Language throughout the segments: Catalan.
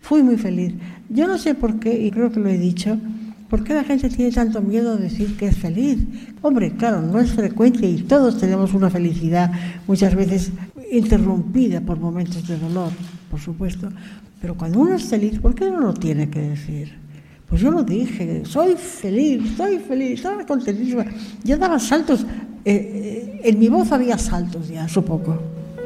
Fui muy feliz. Yo no sé por qué, y creo que lo he dicho, por qué la gente tiene tanto miedo de decir que es feliz. Hombre, claro, no es frecuente y todos tenemos una felicidad muchas veces interrumpida por momentos de dolor, por supuesto. Pero cuando uno es feliz, ¿por qué no lo tiene que decir? Pues yo lo dije, soy feliz, estaba contentísima. Yo daba saltos, en mi voz había saltos ya, supongo.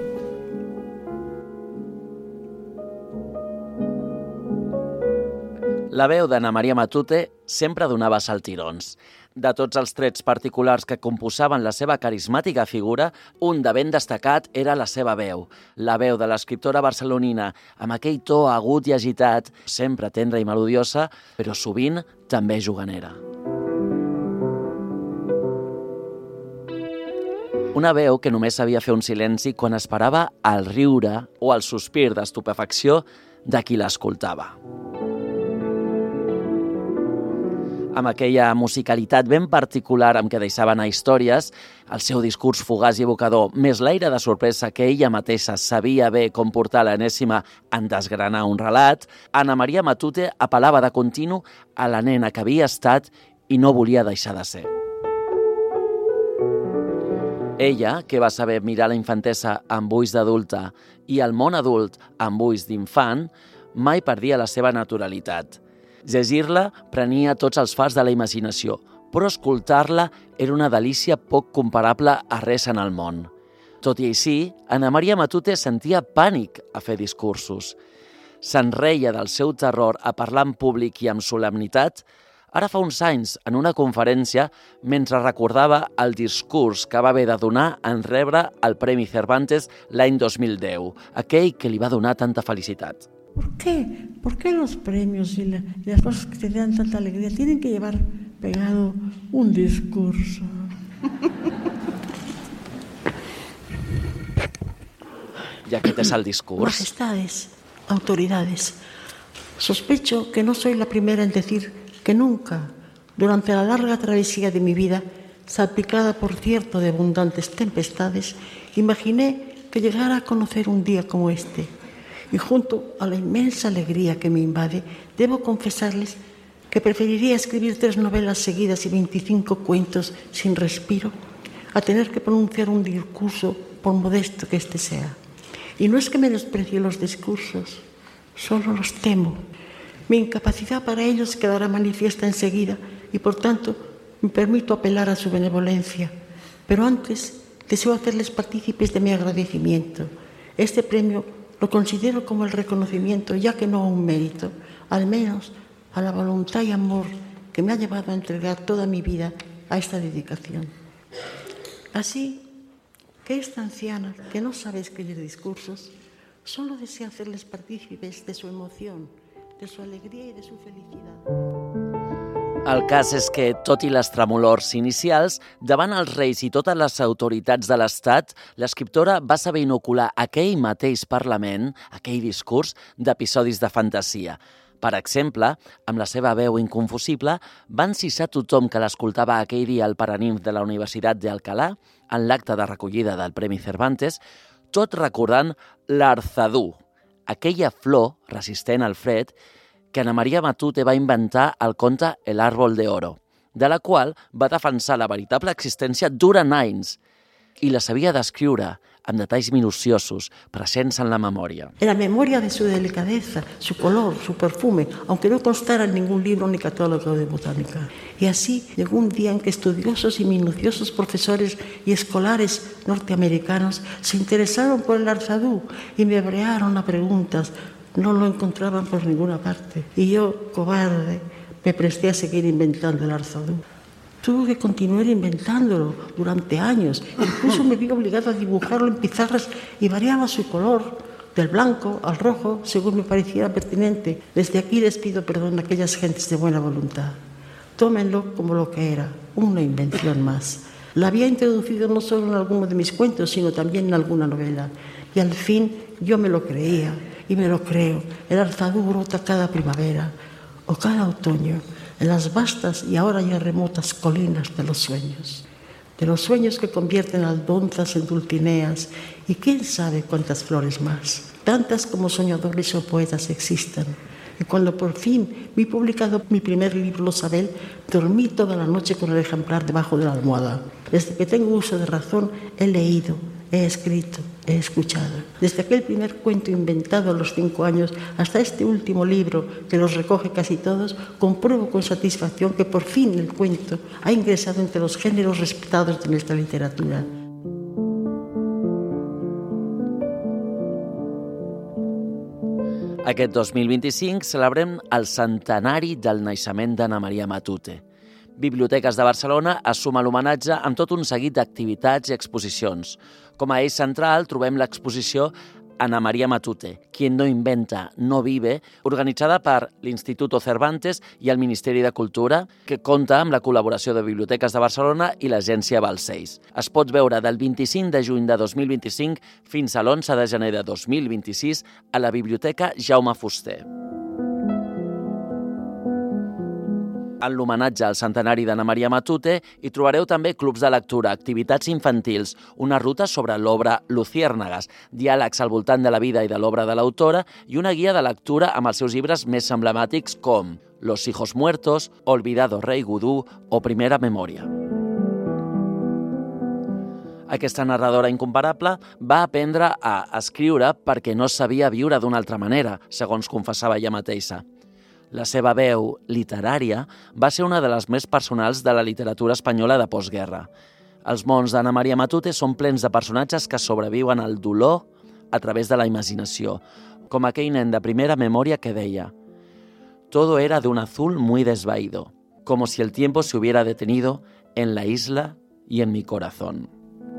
La veu d'Anna Maria Matute sempre donava saltirons. De tots els trets particulars que composaven la seva carismàtica figura, un de ben destacat era la seva veu. La veu de l'escriptora barcelonina, amb aquell to agut i agitat, sempre tendra i melodiosa, però sovint també juganera. Una veu que només sabia fer un silenci quan esperava el riure o el sospir d'estupefacció de qui l'escoltava. Amb aquella musicalitat ben particular amb què deixava anar històries, el seu discurs fugaç i evocador, més l'aire de sorpresa que ella mateixa sabia bé com portar l'enèsima en desgranar un relat, Anna Maria Matute apel·lava de continu a la nena que havia estat i no volia deixar de ser. Ella, que va saber mirar la infantesa amb ulls d'adulta i el món adult amb ulls d'infant, mai perdia la seva naturalitat. Llegir-la prenia tots els fars de la imaginació, però escoltar-la era una delícia poc comparable a res en el món. Tot i així, Anna Maria Matute sentia pànic a fer discursos. Se'n reia del seu terror a parlar en públic i amb solemnitat, ara fa uns anys, en una conferència, mentre recordava el discurs que va haver de donar en rebre el Premi Cervantes l'any 2010, aquell que li va donar tanta felicitat. ¿Por qué? ¿Por qué los premios y las cosas que te dan tanta alegría tienen que llevar pegado un discurso? Ja que és el discurs. Majestades, autoridades, sospecho que no soy la primera en decir que nunca, durante la larga travesía de mi vida, salpicada por cierto de abundantes tempestades, imaginé que llegara a conocer un día como este. Y junto a la inmensa alegría que me invade, debo confesarles que preferiría escribir 3 novelas seguidas y 25 cuentos sin respiro a tener que pronunciar un discurso, por modesto que éste sea. Y no es que menosprecie los discursos, solo los temo. Mi incapacidad para ellos quedará manifiesta enseguida y, por tanto, me permito apelar a su benevolencia. Pero antes deseo hacerles partícipes de mi agradecimiento. Este premio lo considero como el reconocimiento, ya que no un mérito, al menos a la voluntad y amor que me ha llevado a entregar toda mi vida a esta dedicación. Así que esta anciana, que no sabe escribir discursos, solo desea hacerles partícipes de su emoción, de su alegría y de su felicidad. El cas és que, tot i les tremolors inicials, davant els reis i totes les autoritats de l'Estat, l'escriptora va saber inocular aquell mateix Parlament, aquell discurs, d'episodis de fantasia. Per exemple, amb la seva veu inconfusible, va encissar tothom que l'escoltava aquell dia al Paraninf de la Universitat d'Alcalá, en l'acte de recollida del Premi Cervantes, tot recordant l'arzadú, aquella flor resistent al fred que Anna Maria Matute va inventar al conte El árbol de oro, de la qual va defensar la veritable existència durant anys i la sabia descriure amb detalls minuciosos, presents en la memòria. En la memoria de su delicadeza, su color, su perfume, aunque no constara en ningún libro ni catálogo de botánica. Y así llegó un día en que estudiosos y minuciosos profesores y escolares norteamericanos se interesaron por el arzadú y me brearon a preguntas. No lo encontraban por ninguna parte. Y yo, cobarde, me presté a seguir inventando el arzadú. Tuve que continuar inventándolo durante años. Incluso me vi obligado a dibujarlo en pizarras y variaba su color, del blanco al rojo, según me pareciera pertinente. Desde aquí les pido perdón a aquellas gentes de buena voluntad. Tómenlo como lo que era, una invención más. La había introducido no solo en alguno de mis cuentos, sino también en alguna novela. Y al fin yo me lo creía, y me lo creo. El arzadú brota cada primavera o cada otoño en las vastas y ahora ya remotas colinas de los sueños que convierten aldonzas en dulcineas y quién sabe cuántas flores más. tantas como soñadores o poetas existan. Y cuando por fin vi publicado mi primer libro, Lo Sabel, dormí toda la noche con el ejemplar debajo de la almohada. Desde que tengo uso de razón, he leído, he escrito, he escuchado. Desde aquel primer cuento inventado a los 5 años hasta este último libro, que los recoge casi todos, compruebo con satisfacción que por fin el cuento ha ingresado entre los géneros respetados de nuestra literatura. Aquest 2025 celebrem el centenari del naixement d'Anna Maria Matute. Biblioteques de Barcelona assuma l'homenatge amb tot un seguit d'activitats i exposicions. Com a eix central trobem l'exposició Ana María Matute, Quien no inventa, no vive, organitzada per l'Instituto Cervantes i el Ministeri de Cultura, que compta amb la col·laboració de Biblioteques de Barcelona i l'Agència Balcells. Es pot veure del 25 de juny de 2025 fins a l'11 de gener de 2026 a la Biblioteca Jaume Fuster. En l'homenatge al centenari d'Anna Maria Matute hi trobareu també clubs de lectura, activitats infantils, una ruta sobre l'obra Luciérnagas, diàlegs al voltant de la vida i de l'obra de l'autora i una guia de lectura amb els seus llibres més emblemàtics com Los hijos muertos, Olvidado rey Gudú o Primera memoria. Aquesta narradora incomparable va aprendre a escriure perquè no sabia viure d'una altra manera, segons confessava ella mateixa. La seva veu literària va ser una de les més personals de la literatura espanyola de postguerra. Els mons d'Anna Maria Matute són plens de personatges que sobreviuen al dolor a través de la imaginació, com aquell nen de Primera memoria que deia «Todo era de un azul muy desvaído, como si el tiempo se hubiera detenido en la isla y en mi corazón».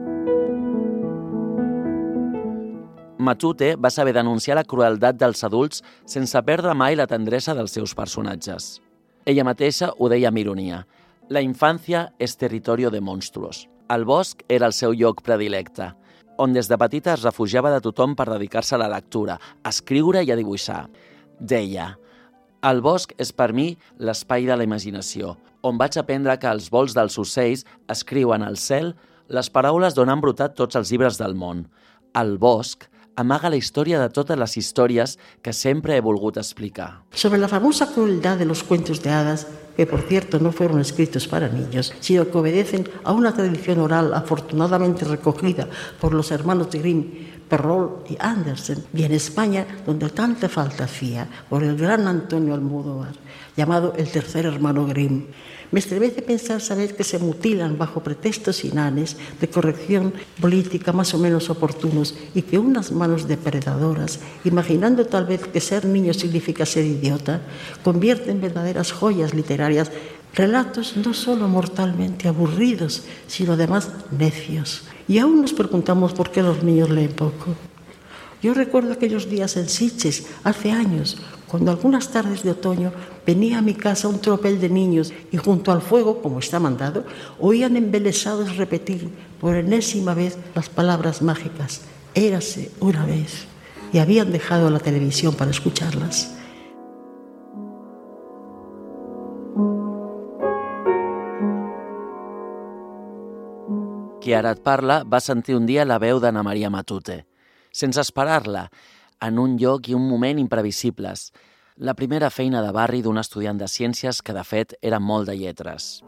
Matute va saber denunciar la crueldat dels adults sense perdre mai la tendresa dels seus personatges. Ella mateixa ho deia amb ironia. La infància és territorio de monstruos. El bosc era el seu lloc predilecte, on des de petita es refugiava de tothom per dedicar-se a la lectura, a escriure i a dibuixar. Deia, el bosc és per mi l'espai de la imaginació, on vaig aprendre que els vols dels ocells escriuen al cel les paraules d'on han brotat tots els llibres del món. El bosc amaga la història de totes les històries que sempre he volgut explicar. Sobre la famosa crueldad de los cuentos de hadas, que por cierto no fueron escritos para niños, sino que obedecen a una tradición oral afortunadamente recogida por los hermanos Grimm, Perrault y Andersen, y en España, donde tanta falta hacía, por el gran Antonio Almodóvar, llamado el tercer hermano Grimm. Me estremece pensar saber que se mutilan bajo pretextos inanes de corrección política más o menos oportunos y que unas manos depredadoras, imaginando tal vez que ser niño significa ser idiota, convierten en verdaderas joyas literarias relatos no solo mortalmente aburridos, sino además necios. Y aún nos preguntamos por qué los niños leen poco. Yo recuerdo aquellos días en Sitges, hace años, cuando algunas tardes de otoño venía a mi casa un tropel de niños y junto al fuego, como está mandado, oían embelesados repetir por enésima vez las palabras mágicas, érase una vez, y habían dejado la televisión para escucharlas. Qui ara et parla va sentir un dia la veu d'Anna Maria Matute. Sense esperar-la, en un lloc i un moment imprevisibles. La primera feina de barri d'un estudiant de ciències que, de fet, era molt de lletres.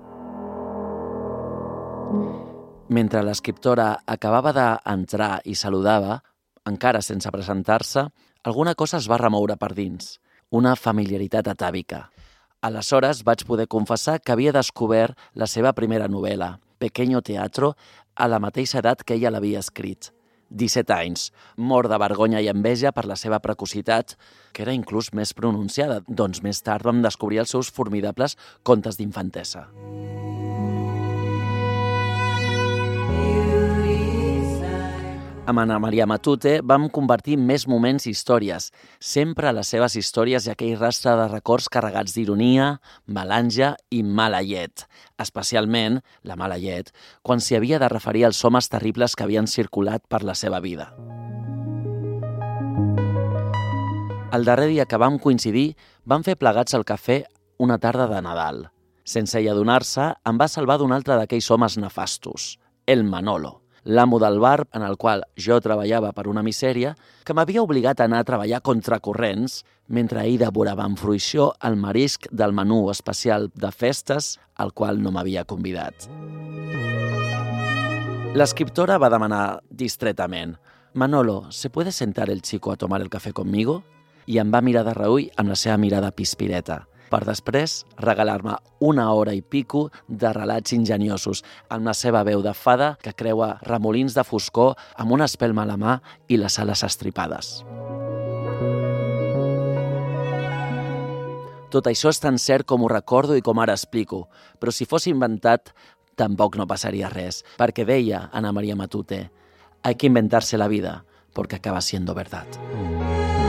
Mentre l'escriptora acabava d'entrar i saludava, encara sense presentar-se, alguna cosa es va remoure per dins, una familiaritat atàvica. Aleshores vaig poder confessar que havia descobert la seva primera novel·la, Pequeño Teatro, a la mateixa edat que ella l'havia escrit. 17 anys, mort de vergonya i enveja per la seva precocitat, que era inclús més pronunciada, doncs més tard vam descobrir els seus formidables contes d'infantesa. Amb Anna Maria Matute vam convertir més moments i històries, sempre les seves històries i aquell rastre de records carregats d'ironia, melange i mala llet. Especialment, la mala llet, quan s'hi havia de referir als homes terribles que havien circulat per la seva vida. El darrer dia que vam coincidir, vam fer plegats al cafè una tarda de Nadal. Sense ella adonar-se, em va salvar d'un altre d'aquells homes nefastos, el Manolo. l'amo del bar en el qual jo treballava per una misèria, que m'havia obligat a anar a treballar contracorrents mentre ell devorava amb fruïció el marisc del menú especial de festes al qual no m'havia convidat. L'escriptora va demanar distretament: «Manolo, ¿se puede sentar el chico a tomar el café conmigo?» I em va mirar de reüll amb la seva mirada pispireta, per després regalar-me 1 hora i pico de relats ingeniosos amb la seva veu de fada que creua remolins de foscor amb una espelma a la mà i les ales estripades. Tot això és tan cert com ho recordo i com ara explico, però si fos inventat tampoc no passaria res, perquè deia Ana María Matute: «Hay que inventarse la vida, porque acaba siendo verdad».